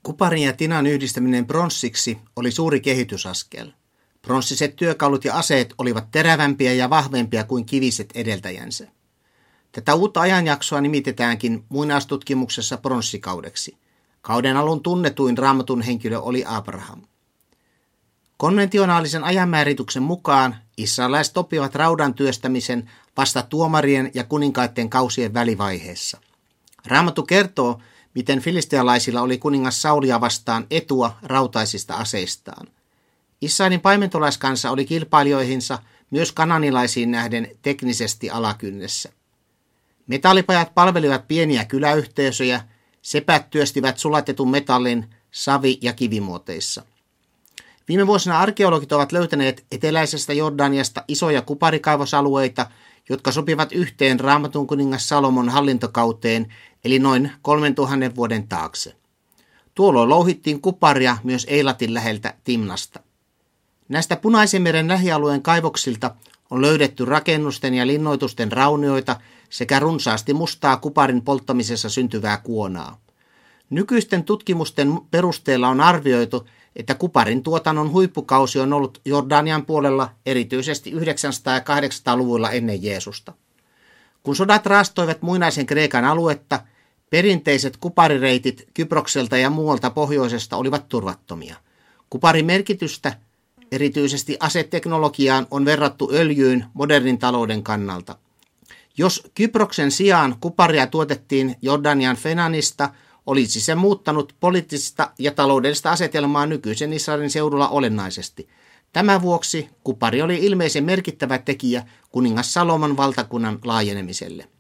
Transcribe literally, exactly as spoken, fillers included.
Kuparin ja tinan yhdistäminen pronssiksi oli suuri kehitysaskel. Pronssiset työkalut ja aseet olivat terävämpiä ja vahvempia kuin kiviset edeltäjänsä. Tätä uutta ajanjaksoa nimitetäänkin muinaistutkimuksessa pronssikaudeksi. Kauden alun tunnetuin Raamatun henkilö oli Abraham. Konventionaalisen ajanmäärityksen mukaan israelaiset oppivat raudan työstämisen vasta tuomarien ja kuninkaiden kausien välivaiheessa. Raamattu kertoo, miten filistealaisilla oli kuningas Saulia vastaan etua rautaisista aseistaan. Israelin paimentolaiskansa oli kilpailijoihinsa myös kananilaisiin nähden teknisesti alakynnessä. Metallipajat palvelivat pieniä kyläyhteisöjä, sepät työstivät sulatetun metallin savi- ja kivimuoteissa. Viime vuosina arkeologit ovat löytäneet eteläisestä Jordaniasta isoja kuparikaivosalueita, jotka sopivat yhteen Raamatun kuningas Salomon hallintokauteen, eli noin kolmentuhannen vuoden taakse. Tuolloin louhittiin kuparia myös Eilatin läheltä Timnasta. Näistä Punaisen meren lähialueen kaivoksilta on löydetty rakennusten ja linnoitusten raunioita sekä runsaasti mustaa kuparin polttamisessa syntyvää kuonaa. Nykyisten tutkimusten perusteella on arvioitu, että kuparin tuotannon huippukausi on ollut Jordanian puolella erityisesti yhdeksänsataa- ja kahdeksansataa-luvuilla ennen Jeesusta. Kun sodat raastoivat muinaisen Kreikan aluetta, perinteiset kuparireitit Kyprokselta ja muualta pohjoisesta olivat turvattomia. Kuparin merkitystä, erityisesti aseteknologiaan, on verrattu öljyyn modernin talouden kannalta. Jos Kyproksen sijaan kuparia tuotettiin Jordanian Fenanista, olisi se muuttanut poliittista ja taloudellista asetelmaa nykyisen Israelin seudulla olennaisesti. Tämän vuoksi kupari oli ilmeisen merkittävä tekijä kuningas Salomon valtakunnan laajenemiselle.